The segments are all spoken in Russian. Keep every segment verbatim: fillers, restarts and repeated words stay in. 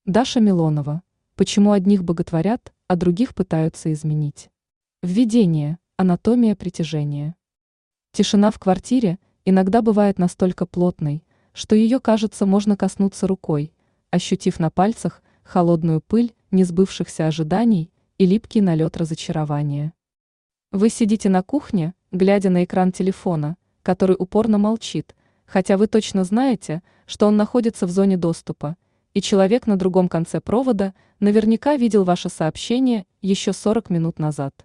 Даша Милонова. Почему одних боготворят, а других пытаются изменить? Введение. Анатомия притяжения. Тишина в квартире иногда бывает настолько плотной, что ее, кажется, можно коснуться рукой, ощутив на пальцах холодную пыль несбывшихся ожиданий и липкий налет разочарования. Вы сидите на кухне, глядя на экран телефона, который упорно молчит, хотя вы точно знаете, что он находится в зоне доступа, и человек на другом конце провода наверняка видел ваше сообщение еще сорок минут назад.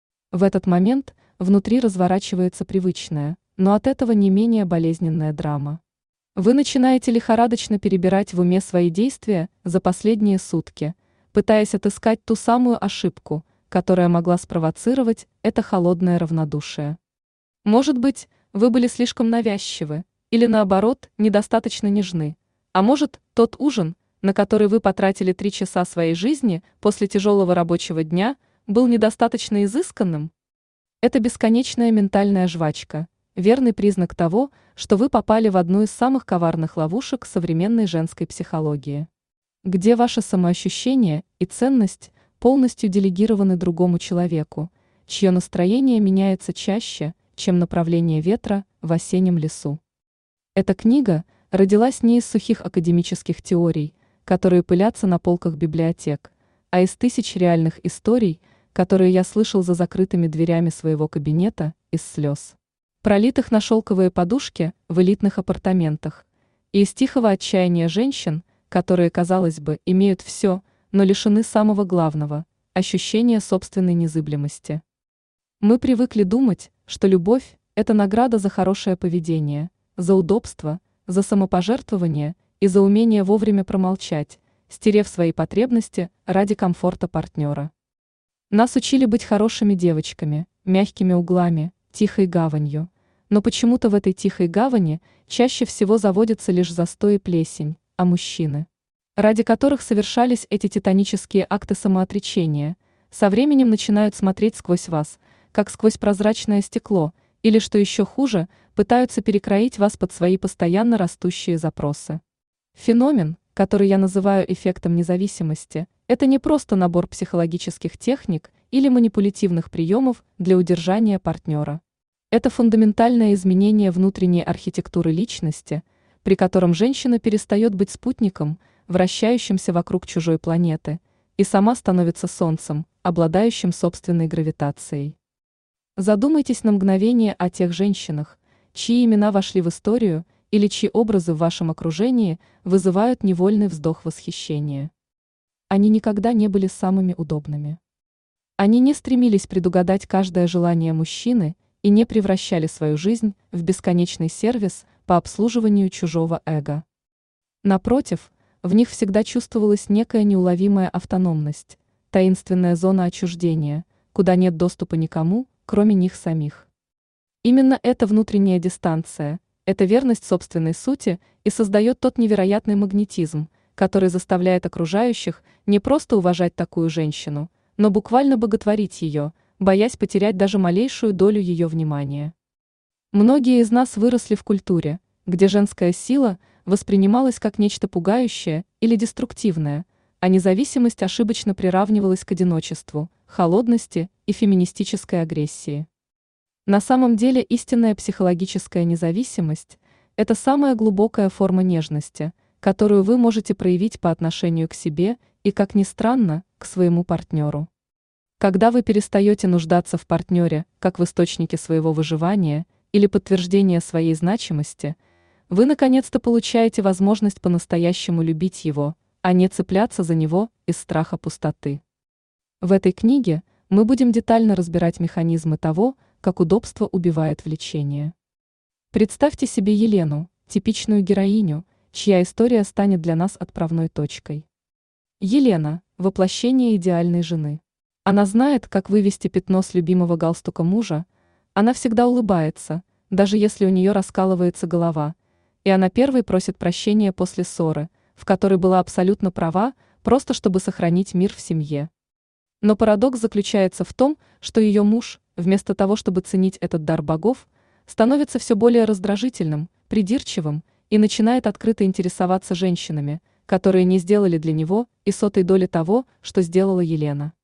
В этот момент внутри разворачивается привычная, но от этого не менее болезненная драма. Вы начинаете лихорадочно перебирать в уме свои действия за последние сутки, пытаясь отыскать ту самую ошибку, которая могла спровоцировать это холодное равнодушие. Может быть, вы были слишком навязчивы, или наоборот, недостаточно нежны, а может, тот ужин, на который вы потратили три часа своей жизни после тяжелого рабочего дня, был недостаточно изысканным? Это бесконечная ментальная жвачка, верный признак того, что вы попали в одну из самых коварных ловушек современной женской психологии, где ваше самоощущение и ценность полностью делегированы другому человеку, чье настроение меняется чаще, чем направление ветра в осеннем лесу. Эта книга родилась не из сухих академических теорий, которые пылятся на полках библиотек, а из тысяч реальных историй, которые я слышал за закрытыми дверями своего кабинета, из слез, пролитых на шелковые подушки в элитных апартаментах, и из тихого отчаяния женщин, которые, казалось бы, имеют все, но лишены самого главного – ощущения собственной незыблемости. Мы привыкли думать, что любовь – это награда за хорошее поведение, за удобство, за самопожертвование и за умение вовремя промолчать, стерев свои потребности ради комфорта партнера. Нас учили быть хорошими девочками, мягкими углами, тихой гаванью, но почему-то в этой тихой гавани чаще всего заводится лишь застой и плесень, а мужчины, ради которых совершались эти титанические акты самоотречения, со временем начинают смотреть сквозь вас, как сквозь прозрачное стекло, или, что еще хуже, пытаются перекроить вас под свои постоянно растущие запросы. Феномен, который я называю эффектом независимости, это не просто набор психологических техник или манипулятивных приемов для удержания партнера. Это фундаментальное изменение внутренней архитектуры личности, при котором женщина перестает быть спутником, вращающимся вокруг чужой планеты, и сама становится солнцем, обладающим собственной гравитацией. Задумайтесь на мгновение о тех женщинах, чьи имена вошли в историю или чьи образы в вашем окружении вызывают невольный вздох восхищения. Они никогда не были самыми удобными. Они не стремились предугадать каждое желание мужчины и не превращали свою жизнь в бесконечный сервис по обслуживанию чужого эго. Напротив, в них всегда чувствовалась некая неуловимая автономность, таинственная зона отчуждения, куда нет доступа никому, кроме них самих. Именно эта внутренняя дистанция, эта верность собственной сути и создает тот невероятный магнетизм, который заставляет окружающих не просто уважать такую женщину, но буквально боготворить ее, боясь потерять даже малейшую долю ее внимания. Многие из нас выросли в культуре, где женская сила воспринималась как нечто пугающее или деструктивное, а независимость ошибочно приравнивалась к одиночеству, холодности и феминистической агрессии. На самом деле истинная психологическая независимость – это самая глубокая форма нежности, которую вы можете проявить по отношению к себе и, как ни странно, к своему партнеру. Когда вы перестаете нуждаться в партнере как в источнике своего выживания или подтверждения своей значимости, вы наконец-то получаете возможность по-настоящему любить его, а не цепляться за него из страха пустоты. В этой книге мы будем детально разбирать механизмы того, как удобство убивает влечение. Представьте себе Елену, типичную героиню, чья история станет для нас отправной точкой. Елена – воплощение идеальной жены. Она знает, как вывести пятно с любимого галстука мужа, она всегда улыбается, даже если у нее раскалывается голова, и она первой просит прощения после ссоры, в которой была абсолютно права, просто чтобы сохранить мир в семье. Но парадокс заключается в том, что ее муж, вместо того, чтобы ценить этот дар богов, становится все более раздражительным, придирчивым и начинает открыто интересоваться женщинами, которые не сделали для него и сотой доли того, что сделала Елена.